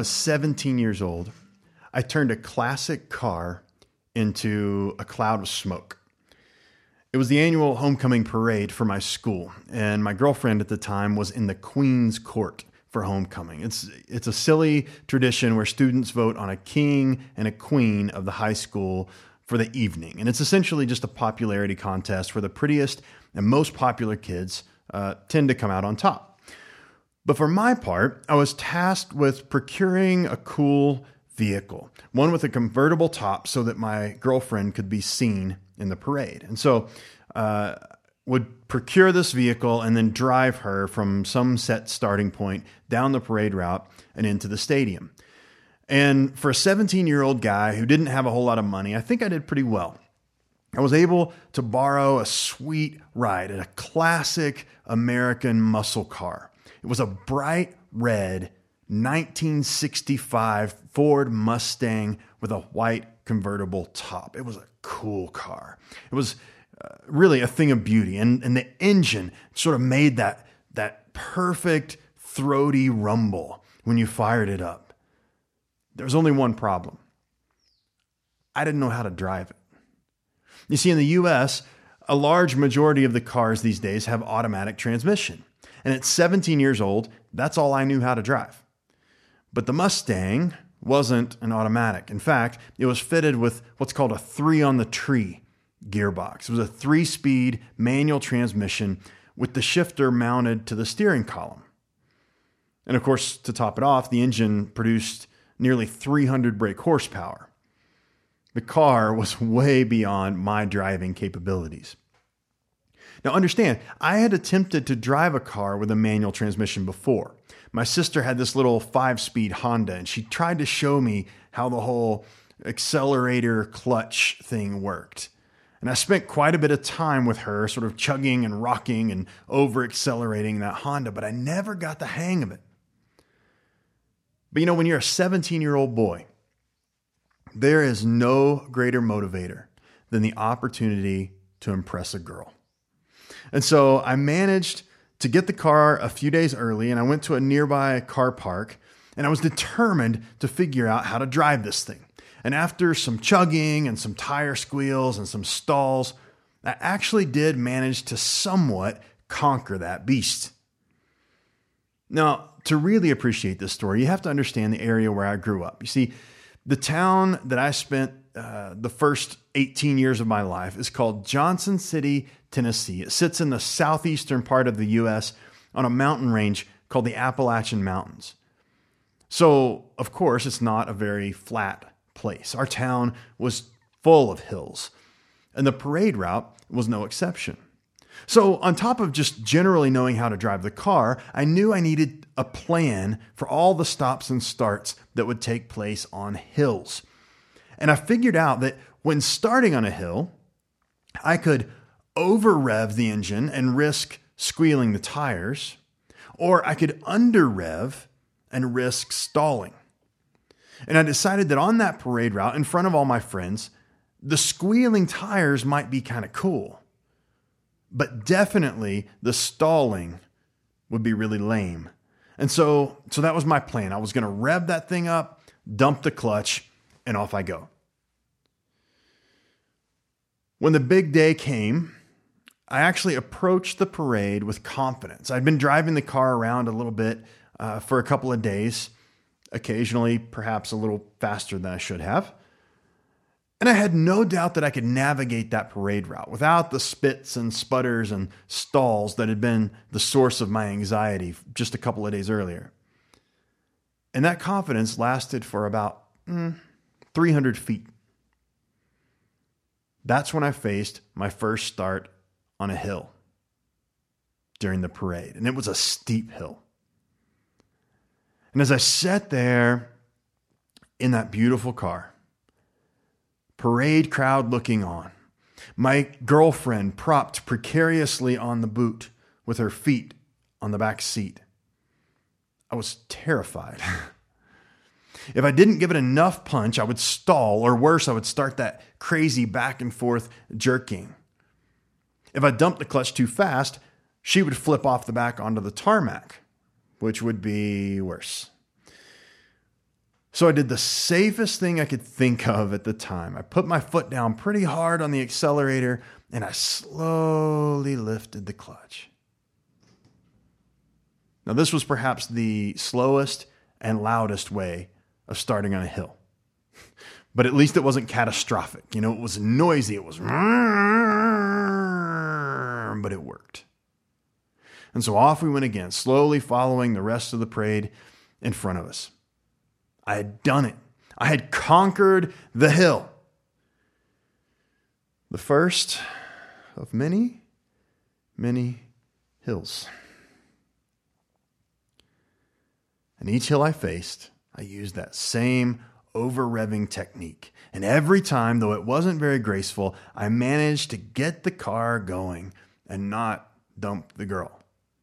was 17 years old, I turned a classic car into a cloud of smoke. It was the annual homecoming parade for my school, and my girlfriend at the time was in the Queen's Court for homecoming. It's a silly tradition where students vote on a king and a queen of the high school for the evening. And it's essentially just a popularity contest where the prettiest and most popular kids tend to come out on top. But for my part, I was tasked with procuring a cool vehicle, one with a convertible top so that my girlfriend could be seen in the parade. And so would procure this vehicle and then drive her from some set starting point down the parade route and into the stadium. And for a 17-year-old guy who didn't have a whole lot of money, I think I did pretty well. I was able to borrow a sweet ride in a classic American muscle car. It was a bright red 1965 Ford Mustang with a white convertible top. It was a cool car. It was really a thing of beauty. And the engine sort of made that perfect throaty rumble when you fired it up. There was only one problem. I didn't know how to drive it. You see, in the US, a large majority of the cars these days have automatic transmission. And at 17 years old, that's all I knew how to drive. But the Mustang wasn't an automatic. In fact, it was fitted with what's called a 3-on-the-tree gearbox. It was a 3-speed manual transmission with the shifter mounted to the steering column. And of course, to top it off, the engine produced nearly 300 brake horsepower. The car was way beyond my driving capabilities. Now understand, I had attempted to drive a car with a manual transmission before. My sister had this little 5-speed Honda, and she tried to show me how the whole accelerator clutch thing worked. And I spent quite a bit of time with her, sort of chugging and rocking and over-accelerating that Honda, but I never got the hang of it. But you know, when you're a 17-year-old boy, there is no greater motivator than the opportunity to impress a girl. And so I managed to get the car a few days early, and I went to a nearby car park, and I was determined to figure out how to drive this thing. And after some chugging and some tire squeals and some stalls, I actually did manage to somewhat conquer that beast. Now, to really appreciate this story, you have to understand the area where I grew up. You see, the town that I spent the first 18 years of my life is called Johnson City, Tennessee. It sits in the southeastern part of the U.S. on a mountain range called the Appalachian Mountains. So, of course, it's not a very flat place. Our town was full of hills, and the parade route was no exception. So on top of just generally knowing how to drive the car, I knew I needed a plan for all the stops and starts that would take place on hills. And I figured out that when starting on a hill, I could over-rev the engine and risk squealing the tires, or I could under-rev and risk stalling. And I decided that on that parade route, in front of all my friends, the squealing tires might be kind of cool. But definitely the stalling would be really lame. And so that was my plan. I was going to rev that thing up, dump the clutch, and off I go. When the big day came, I actually approached the parade with confidence. I'd been driving the car around a little bit for a couple of days, occasionally perhaps a little faster than I should have. And I had no doubt that I could navigate that parade route without the spits and sputters and stalls that had been the source of my anxiety just a couple of days earlier. And that confidence lasted for about 300 feet. That's when I faced my first start on a hill during the parade. And it was a steep hill. And as I sat there in that beautiful car, parade crowd looking on, my girlfriend propped precariously on the boot with her feet on the back seat, I was terrified. If I didn't give it enough punch, I would stall, or worse, I would start that crazy back and forth jerking. If I dumped the clutch too fast, she would flip off the back onto the tarmac, which would be worse. So I did the safest thing I could think of at the time. I put my foot down pretty hard on the accelerator and I slowly lifted the clutch. Now, this was perhaps the slowest and loudest way of starting on a hill. But at least it wasn't catastrophic. It was noisy. It was, but it worked. And so off we went again, slowly following the rest of the parade in front of us. I had done it. I had conquered the hill. The first of many, many hills. And each hill I faced, I used that same over-revving technique. And every time, though it wasn't very graceful, I managed to get the car going and not dump the girl.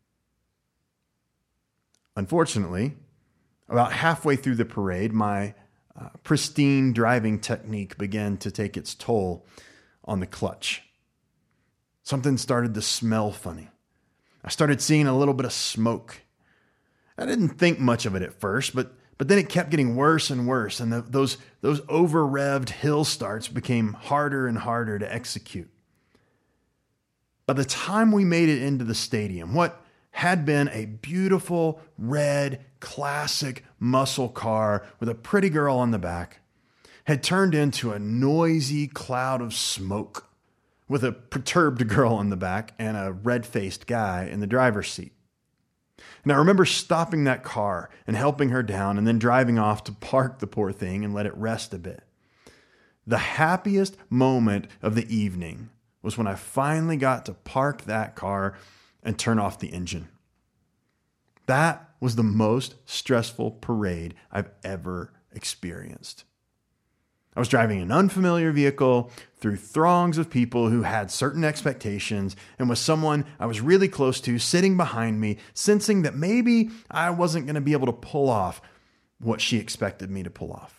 Unfortunately, about halfway through the parade, my pristine driving technique began to take its toll on the clutch. Something started to smell funny. I started seeing a little bit of smoke. I didn't think much of it at first, but then it kept getting worse and worse, and those over-revved hill starts became harder and harder to execute. By the time we made it into the stadium, what had been a beautiful, red, classic muscle car with a pretty girl on the back had turned into a noisy cloud of smoke with a perturbed girl on the back and a red-faced guy in the driver's seat. And I remember stopping that car and helping her down and then driving off to park the poor thing and let it rest a bit. The happiest moment of the evening was when I finally got to park that car and turn off the engine. That was the most stressful parade I've ever experienced. I was driving an unfamiliar vehicle through throngs of people who had certain expectations and with someone I was really close to sitting behind me, sensing that maybe I wasn't going to be able to pull off what she expected me to pull off.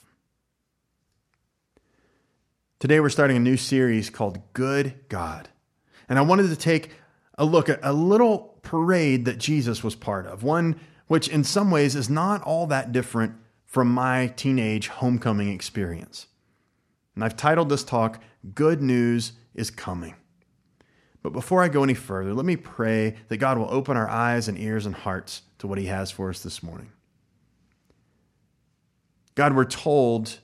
Today we're starting a new series called Good God. And I wanted to take a look at a little parade that Jesus was part of, one which in some ways is not all that different from my teenage homecoming experience. And I've titled this talk, Good News is Coming. But before I go any further, let me pray that God will open our eyes and ears and hearts to what He has for us this morning. God, we're told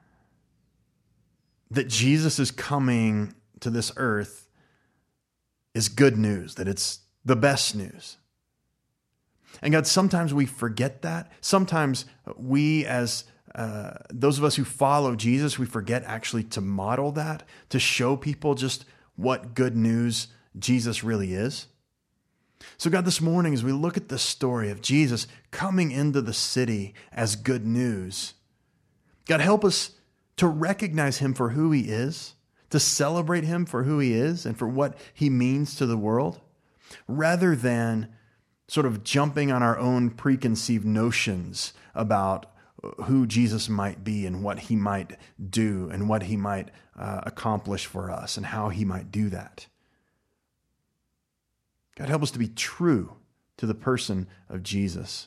that Jesus is coming to this earth is good news, that it's the best news. And God, sometimes we forget that. Sometimes we as those of us who follow Jesus, we forget actually to model that, to show people just what good news Jesus really is. So God, this morning, as we look at the story of Jesus coming into the city as good news, God, help us to recognize Him for who He is, to celebrate Him for who He is and for what He means to the world, rather than sort of jumping on our own preconceived notions about who Jesus might be and what He might do and what He might accomplish for us and how He might do that. God, help us to be true to the person of Jesus.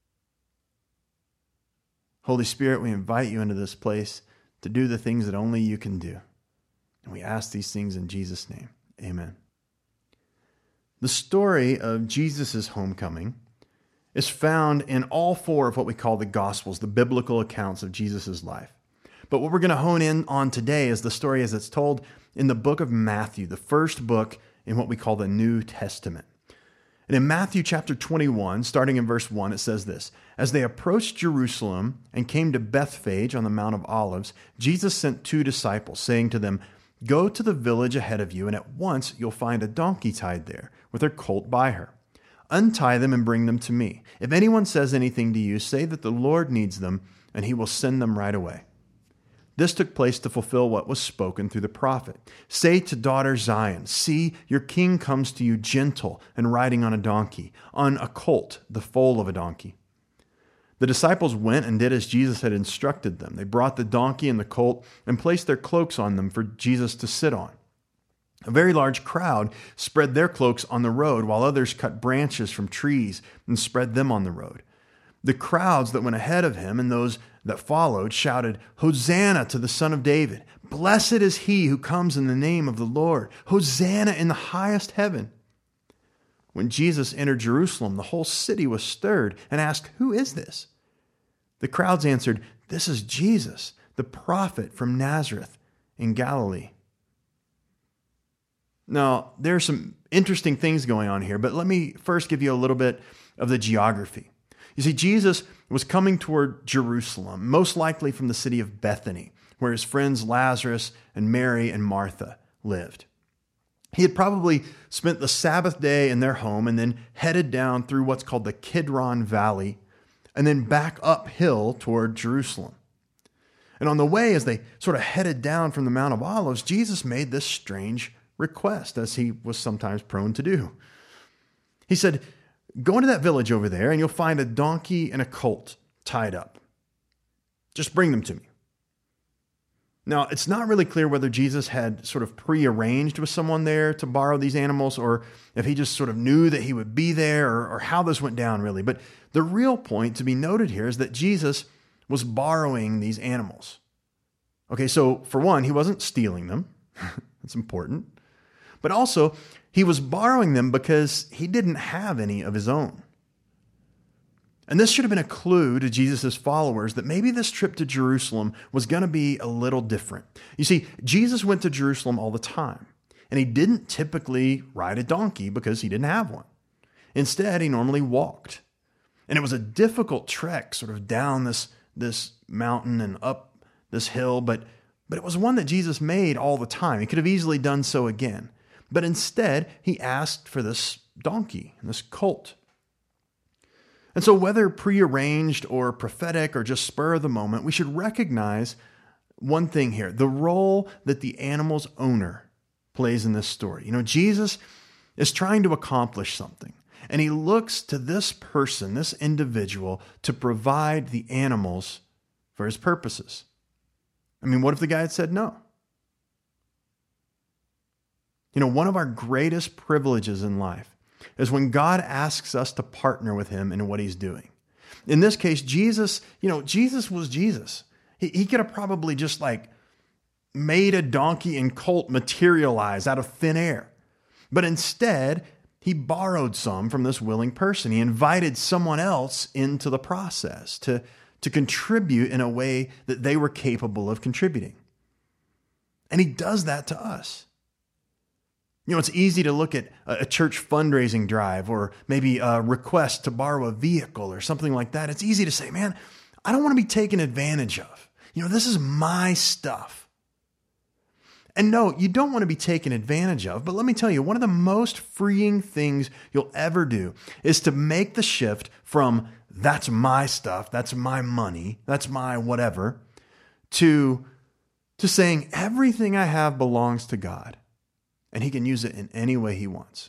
Holy Spirit, we invite You into this place to do the things that only You can do. And we ask these things in Jesus' name. Amen. The story of Jesus' homecoming is found in all four of what we call the Gospels, the biblical accounts of Jesus' life. But what we're going to hone in on today is the story as it's told in the book of Matthew, the first book in what we call the New Testament. And in Matthew chapter 21, starting in verse 1, it says this: As they approached Jerusalem and came to Bethphage on the Mount of Olives, Jesus sent 2 disciples, saying to them, Go to the village ahead of you, and at once you'll find a donkey tied there, with her colt by her. Untie them and bring them to me. If anyone says anything to you, say that the Lord needs them, and He will send them right away. This took place to fulfill what was spoken through the prophet. Say to daughter Zion, See, your king comes to you gentle and riding on a donkey, on a colt, the foal of a donkey. The disciples went and did as Jesus had instructed them. They brought the donkey and the colt and placed their cloaks on them for Jesus to sit on. A very large crowd spread their cloaks on the road, while others cut branches from trees and spread them on the road. The crowds that went ahead of Him and those that followed shouted, "Hosanna to the Son of David. Blessed is he who comes in the name of the Lord. Hosanna in the highest heaven." When Jesus entered Jerusalem, the whole city was stirred and asked, "Who is this?" The crowds answered, "This is Jesus, the prophet from Nazareth in Galilee." Now, there are some interesting things going on here, but let me first give you a little bit of the geography. You see, Jesus was coming toward Jerusalem, most likely from the city of Bethany, where his friends Lazarus and Mary and Martha lived. He had probably spent the Sabbath day in their home and then headed down through what's called the Kidron Valley and then back uphill toward Jerusalem. And on the way, as they sort of headed down from the Mount of Olives, Jesus made this strange request, as he was sometimes prone to do. He said, "Go into that village over there and you'll find a donkey and a colt tied up. Just bring them to me." Now, it's not really clear whether Jesus had sort of prearranged with someone there to borrow these animals or if he just sort of knew that he would be there or how this went down really. But the real point to be noted here is that Jesus was borrowing these animals. Okay, so for one, he wasn't stealing them. That's important. But also, he was borrowing them because he didn't have any of his own. And this should have been a clue to Jesus' followers that maybe this trip to Jerusalem was going to be a little different. You see, Jesus went to Jerusalem all the time, and he didn't typically ride a donkey because he didn't have one. Instead, he normally walked. And it was a difficult trek sort of down this mountain and up this hill, but it was one that Jesus made all the time. He could have easily done so again. But instead, he asked for this donkey and this colt. And so whether prearranged or prophetic or just spur of the moment, we should recognize one thing here, the role that the animal's owner plays in this story. You know, Jesus is trying to accomplish something, and he looks to this person, this individual, to provide the animals for his purposes. I mean, what if the guy had said no? You know, one of our greatest privileges in life is when God asks us to partner with him in what he's doing. In this case, Jesus was Jesus. He could have probably just made a donkey and colt materialize out of thin air. But instead, he borrowed some from this willing person. He invited someone else into the process to contribute in a way that they were capable of contributing. And he does that to us. You know, it's easy to look at a church fundraising drive or maybe a request to borrow a vehicle or something like that. It's easy to say, man, I don't want to be taken advantage of. You know, this is my stuff. And no, you don't want to be taken advantage of. But let me tell you, one of the most freeing things you'll ever do is to make the shift from that's my stuff, that's my money, that's my whatever, to saying everything I have belongs to God. And he can use it in any way he wants.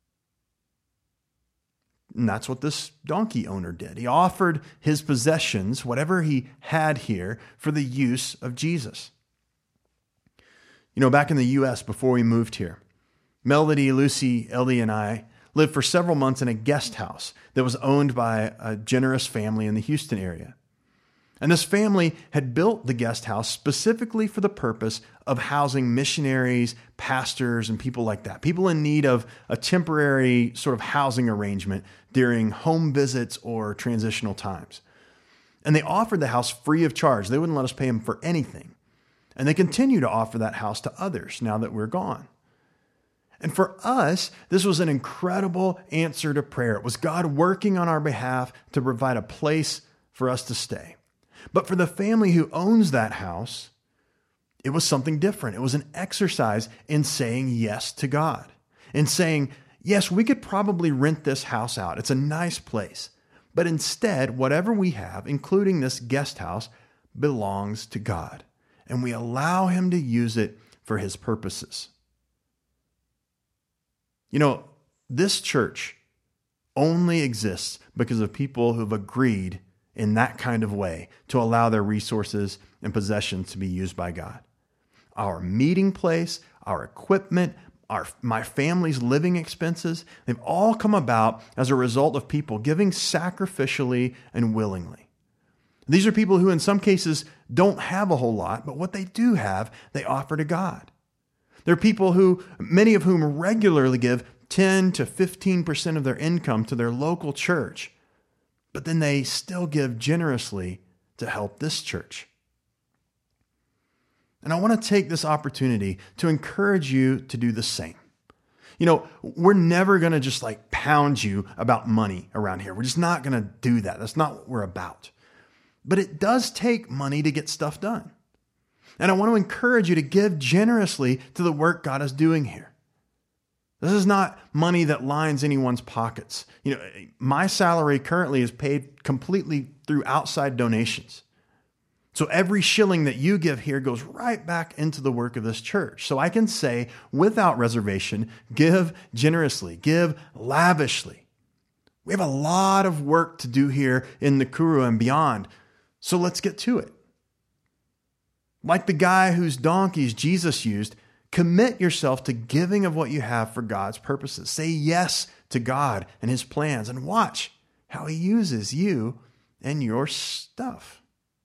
And that's what this donkey owner did. He offered his possessions, whatever he had here, for the use of Jesus. You know, back in the U.S. before we moved here, Melody, Lucy, Ellie, and I lived for several months in a guest house that was owned by a generous family in the Houston area. And this family had built the guest house specifically for the purpose of housing missionaries, pastors, and people like that. People in need of a temporary sort of housing arrangement during home visits or transitional times. And they offered the house free of charge. They wouldn't let us pay them for anything. And they continue to offer that house to others now that we're gone. And for us, this was an incredible answer to prayer. It was God working on our behalf to provide a place for us to stay. But for the family who owns that house, it was something different. It was an exercise in saying yes to God, in saying, yes, we could probably rent this house out. It's a nice place. But instead, whatever we have, including this guest house, belongs to God. And we allow him to use it for his purposes. You know, this church only exists because of people who've agreed in that kind of way to allow their resources and possessions to be used by God. Our meeting place, our equipment, my family's living expenses, they've all come about as a result of people giving sacrificially and willingly. These are people who in some cases don't have a whole lot, but what they do have, they offer to God. They're people who, many of whom regularly give 10 to 15% of their income to their local church, but then they still give generously to help this church. And I want to take this opportunity to encourage you to do the same. You know, we're never going to just like pound you about money around here. We're just not going to do that. That's not what we're about. But it does take money to get stuff done. And I want to encourage you to give generously to the work God is doing here. This is not money that lines anyone's pockets. You know, my salary currently is paid completely through outside donations. So every shilling that you give here goes right back into the work of this church. So I can say without reservation, give generously, give lavishly. We have a lot of work to do here in Nakuru and beyond. So let's get to it. Like the guy whose donkeys Jesus used, commit yourself to giving of what you have for God's purposes. Say yes to God and his plans and watch how he uses you and your stuff.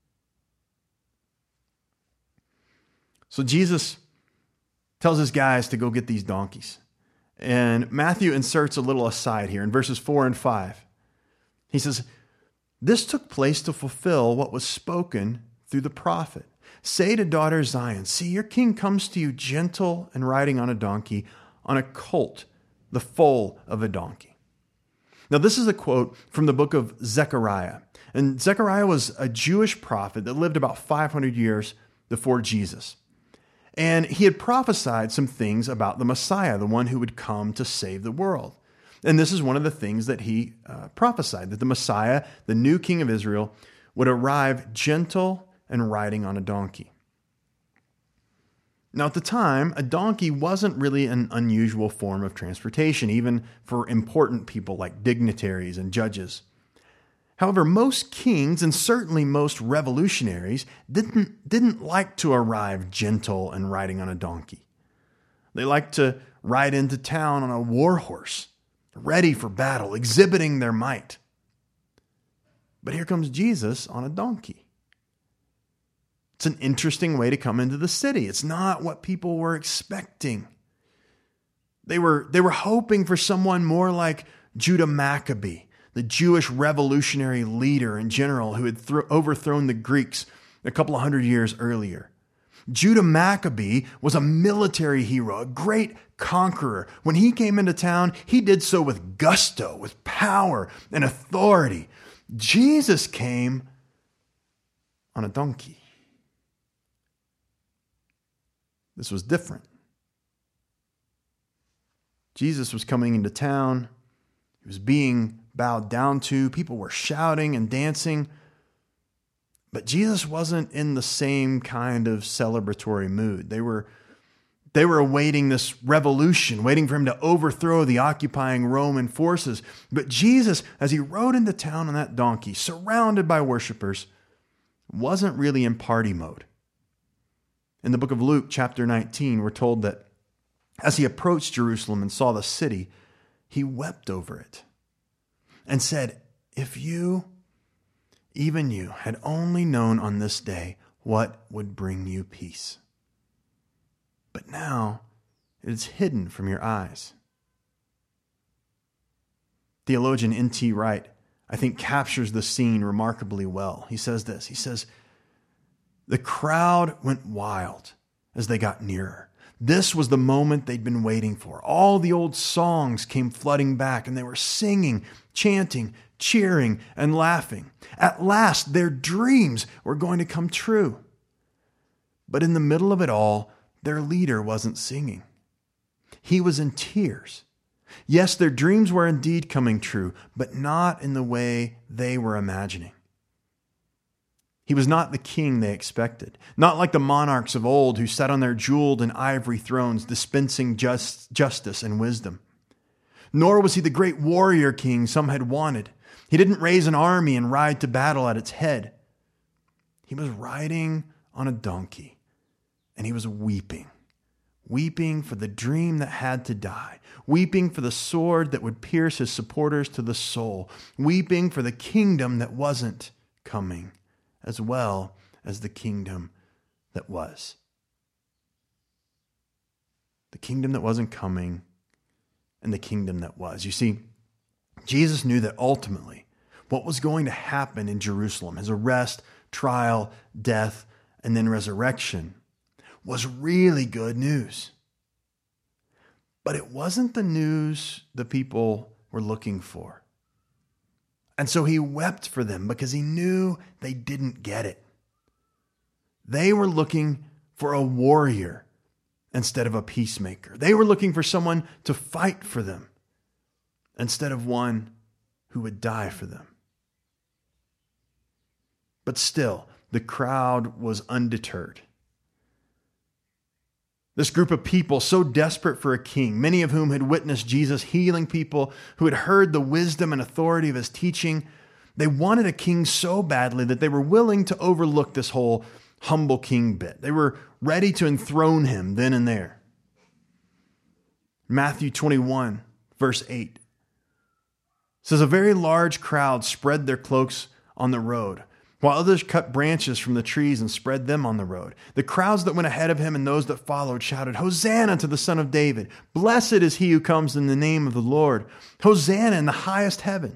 So Jesus tells his guys to go get these donkeys. And Matthew inserts a little aside here in verses 4 and 5. He says, "This took place to fulfill what was spoken through the prophet. Say to daughter Zion, see, your king comes to you gentle and riding on a donkey, on a colt, the foal of a donkey." Now, this is a quote from the book of Zechariah. And Zechariah was a Jewish prophet that lived about 500 years before Jesus. And he had prophesied some things about the Messiah, the one who would come to save the world. And this is one of the things that he prophesied, that the Messiah, the new king of Israel, would arrive gentle and riding on a donkey. Now, at the time, a donkey wasn't really an unusual form of transportation, even for important people like dignitaries and judges. However, most kings and certainly most revolutionaries didn't like to arrive gentle and riding on a donkey. They liked to ride into town on a war horse, ready for battle, exhibiting their might. But here comes Jesus on a donkey. It's an interesting way to come into the city. It's not what people were expecting. They were hoping for someone more like Judah Maccabee, the Jewish revolutionary leader and general who had overthrown the Greeks a couple of hundred years earlier. Judah Maccabee was a military hero, a great conqueror. When he came into town, he did so with gusto, with power and authority. Jesus came on a donkey. This was different. Jesus was coming into town. He was being bowed down to. People were shouting and dancing. But Jesus wasn't in the same kind of celebratory mood. They were awaiting this revolution, waiting for him to overthrow the occupying Roman forces. But Jesus, as he rode into town on that donkey, surrounded by worshipers, wasn't really in party mode. In the book of Luke, chapter 19, we're told that as he approached Jerusalem and saw the city, he wept over it and said, "If you, even you, had only known on this day what would bring you peace. But now it is hidden from your eyes." Theologian N.T. Wright, I think, captures the scene remarkably well. He says this, he says, "The crowd went wild as they got nearer. This was the moment they'd been waiting for. All the old songs came flooding back, and they were singing, chanting, cheering, and laughing. At last, their dreams were going to come true. But in the middle of it all, their leader wasn't singing. He was in tears. Yes, their dreams were indeed coming true, but not in the way they were imagining. He was not the king they expected, not like the monarchs of old who sat on their jeweled and ivory thrones dispensing justice and wisdom. Nor was he the great warrior king some had wanted. He didn't raise an army and ride to battle at its head. He was riding on a donkey, and he was weeping for the dream that had to die, weeping for the sword that would pierce his supporters to the soul, weeping for the kingdom that wasn't coming as well as the kingdom that was. The kingdom that wasn't coming and the kingdom that was. You see, Jesus knew that ultimately what was going to happen in Jerusalem, his arrest, trial, death, and then resurrection, was really good news. But it wasn't the news the people were looking for. And so he wept for them because he knew they didn't get it. They were looking for a warrior instead of a peacemaker. They were looking for someone to fight for them instead of one who would die for them. But still, the crowd was undeterred. This group of people so desperate for a king, many of whom had witnessed Jesus healing people, who had heard the wisdom and authority of his teaching, they wanted a king so badly that they were willing to overlook this whole humble king bit. They were ready to enthrone him then and there. Matthew 21, verse 8 says, "A very large crowd spread their cloaks on the road, while others cut branches from the trees and spread them on the road. The crowds that went ahead of him and those that followed shouted, 'Hosanna to the Son of David. Blessed is he who comes in the name of the Lord. Hosanna in the highest heaven.'"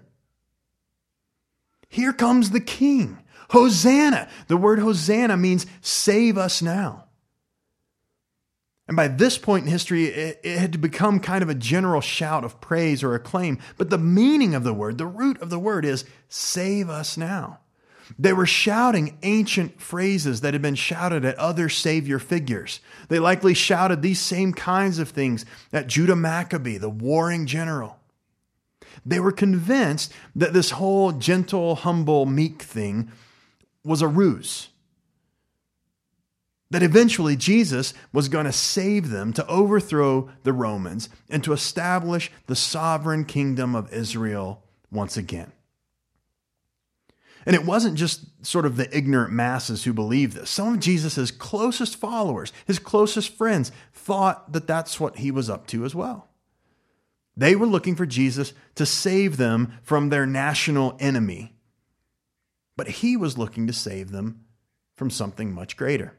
Here comes the king. Hosanna. The word Hosanna means save us now. And by this point in history, it had become kind of a general shout of praise or acclaim. But the meaning of the word, the root of the word is save us now. They were shouting ancient phrases that had been shouted at other savior figures. They likely shouted these same kinds of things at Judah Maccabee, the warring general. They were convinced that this whole gentle, humble, meek thing was a ruse. That eventually Jesus was going to save them, to overthrow the Romans, and to establish the sovereign kingdom of Israel once again. And it wasn't just sort of the ignorant masses who believed this. Some of Jesus' closest followers, his closest friends, thought that that's what he was up to as well. They were looking for Jesus to save them from their national enemy. But he was looking to save them from something much greater.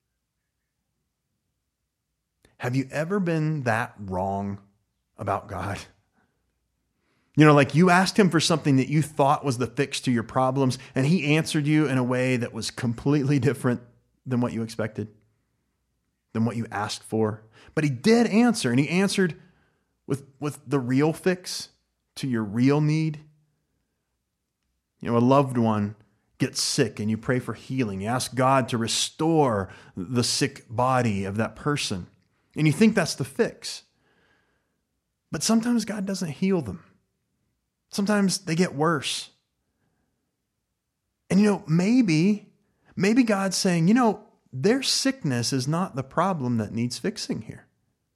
Have you ever been that wrong about God? You know, like you asked him for something that you thought was the fix to your problems, and he answered you in a way that was completely different than what you expected, than what you asked for. But he did answer, and he answered with the real fix to your real need. You know, a loved one gets sick and you pray for healing. You ask God to restore the sick body of that person. And you think that's the fix. But sometimes God doesn't heal them. Sometimes they get worse. And you know, maybe God's saying, you know, their sickness is not the problem that needs fixing here.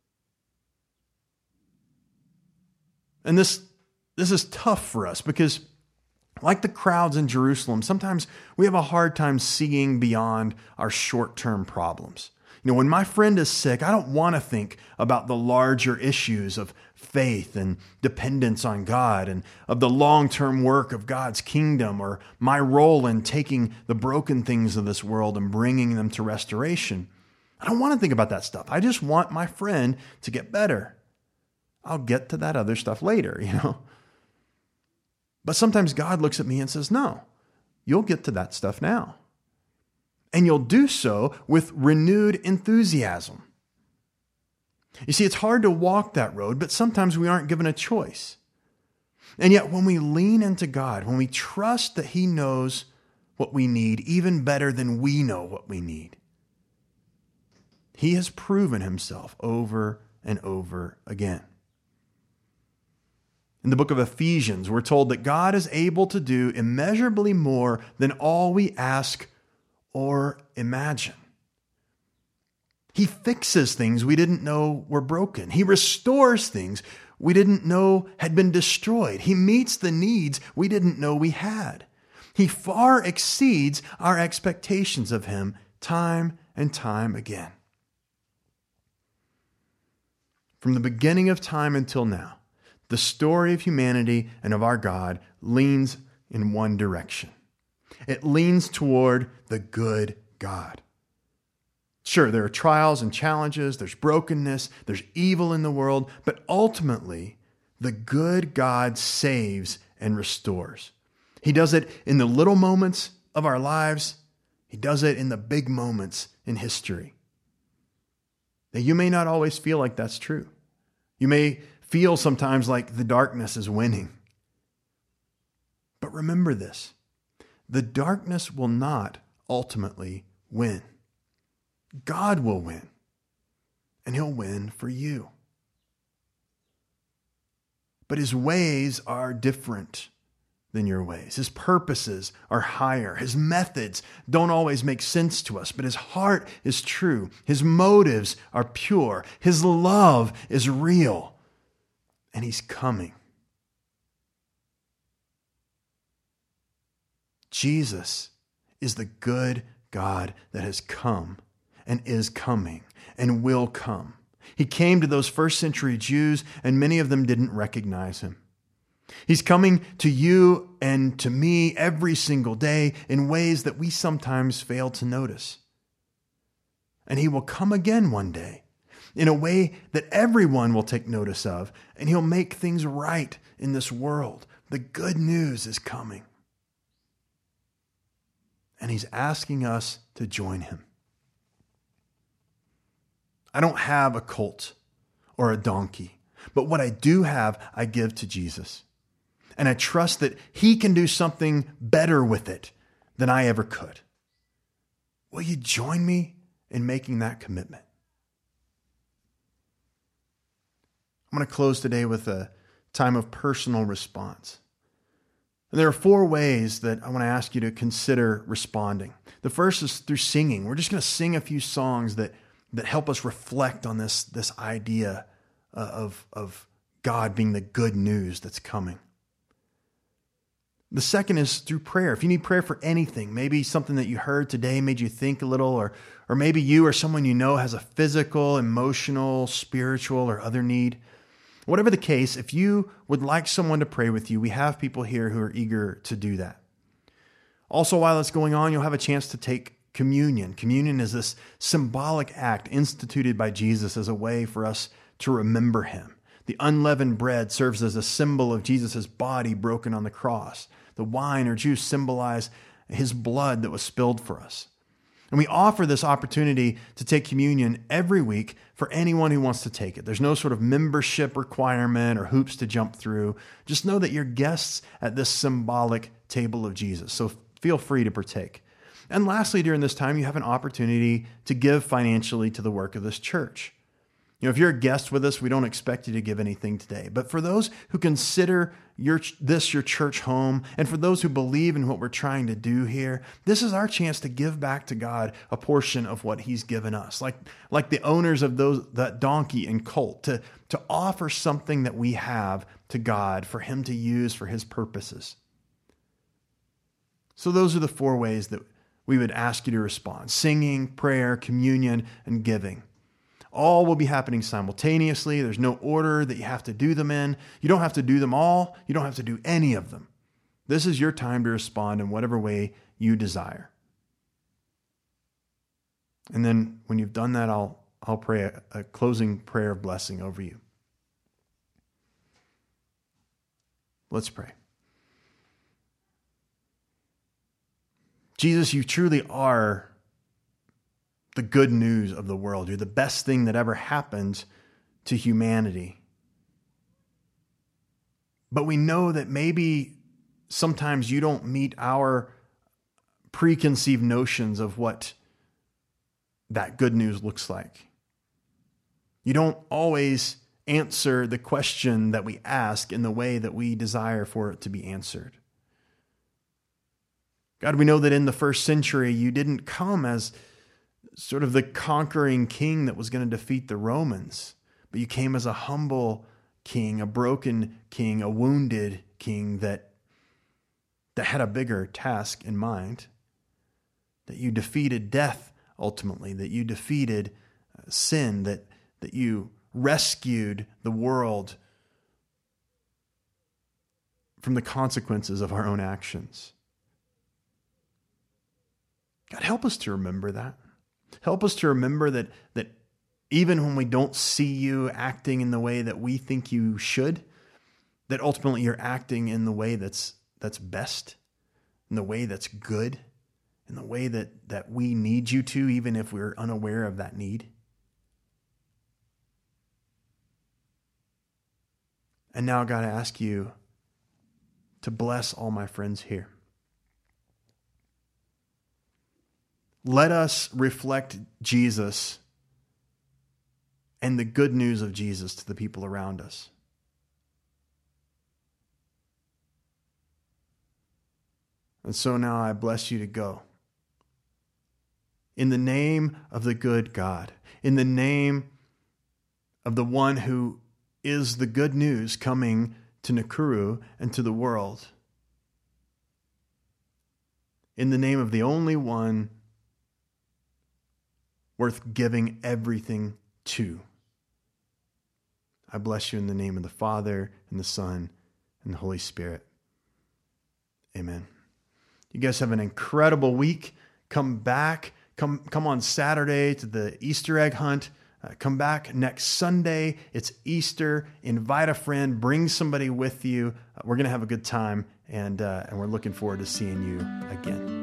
And this is tough for us because, like the crowds in Jerusalem, sometimes we have a hard time seeing beyond our short-term problems. You know, when my friend is sick, I don't want to think about the larger issues of faith and dependence on God and of the long-term work of God's kingdom or my role in taking the broken things of this world and bringing them to restoration. I don't want to think about that stuff. I just want my friend to get better. I'll get to that other stuff later, you know. But sometimes God looks at me and says, no, you'll get to that stuff now. And you'll do so with renewed enthusiasm. You see, it's hard to walk that road, but sometimes we aren't given a choice. And yet when we lean into God, when we trust that he knows what we need even better than we know what we need, he has proven himself over and over again. In the book of Ephesians, we're told that God is able to do immeasurably more than all we ask or imagine. He fixes things we didn't know were broken. He restores things we didn't know had been destroyed. He meets the needs we didn't know we had. He far exceeds our expectations of him time and time again. From the beginning of time until now, the story of humanity and of our God leans in one direction. It leans toward the good God. Sure, there are trials and challenges, there's brokenness, there's evil in the world, but ultimately, the good God saves and restores. He does it in the little moments of our lives. He does it in the big moments in history. Now, you may not always feel like that's true. You may feel sometimes like the darkness is winning. But remember this, the darkness will not ultimately win. God will win, and he'll win for you. But his ways are different than your ways. His purposes are higher. His methods don't always make sense to us, but his heart is true. His motives are pure. His love is real, and he's coming. Jesus is the good God that has come and is coming and will come. He came to those first century Jews, and many of them didn't recognize him. He's coming to you and to me every single day in ways that we sometimes fail to notice. And he will come again one day in a way that everyone will take notice of, and he'll make things right in this world. The good news is coming. And he's asking us to join him. I don't have a colt or a donkey, but what I do have, I give to Jesus. And I trust that he can do something better with it than I ever could. Will you join me in making that commitment? I'm going to close today with a time of personal response. And there are 4 ways that I want to ask you to consider responding. The first is through singing. We're just going to sing a few songs that help us reflect on this idea of God being the good news that's coming. The second is through prayer. If you need prayer for anything, maybe something that you heard today made you think a little, or maybe you or someone you know has a physical, emotional, spiritual, or other need. Whatever the case, if you would like someone to pray with you, we have people here who are eager to do that. Also, while it's going on, you'll have a chance to take communion. Communion is this symbolic act instituted by Jesus as a way for us to remember him. The unleavened bread serves as a symbol of Jesus' body broken on the cross. The wine or juice symbolize his blood that was spilled for us. And we offer this opportunity to take communion every week for anyone who wants to take it. There's no sort of membership requirement or hoops to jump through. Just know that you're guests at this symbolic table of Jesus. So feel free to partake. And lastly, during this time, you have an opportunity to give financially to the work of this church. If you're a guest with us, we don't expect you to give anything today. But for those who consider this your church home, and for those who believe in what we're trying to do here, this is our chance to give back to God a portion of what he's given us. Like the owners of that donkey and colt, to offer something that we have to God for him to use for his purposes. So those are the 4 ways that we would ask you to respond: singing, prayer, communion, and giving. All will be happening simultaneously. There's no order that you have to do them in. You don't have to do them all. You don't have to do any of them. This is your time to respond in whatever way you desire. And then when you've done that, I'll pray a closing prayer of blessing over you. Let's pray. Jesus, you truly are the good news of the world. You're the best thing that ever happened to humanity. But we know that maybe sometimes you don't meet our preconceived notions of what that good news looks like. You don't always answer the question that we ask in the way that we desire for it to be answered. God, we know that in the first century, you didn't come as sort of the conquering king that was going to defeat the Romans, but you came as a humble king, a broken king, a wounded king that had a bigger task in mind, that you defeated death ultimately, that you defeated sin, that you rescued the world from the consequences of our own actions. God, help us to remember that. Help us to remember that even when we don't see you acting in the way that we think you should, that ultimately you're acting in the way that's best, in the way that's good, in the way that we need you to, even if we're unaware of that need. And now, God, I ask you to bless all my friends here. Let us reflect Jesus and the good news of Jesus to the people around us. And so now I bless you to go. In the name of the good God, in the name of the one who is the good news coming to Nakuru and to the world, in the name of the only one worth giving everything to, I bless you in the name of the Father and the Son and the Holy Spirit. Amen. You guys have an incredible week. Come back. Come on Saturday to the Easter egg hunt. Come back next Sunday. It's Easter. Invite a friend. Bring somebody with you. We're going to have a good time, and we're looking forward to seeing you again.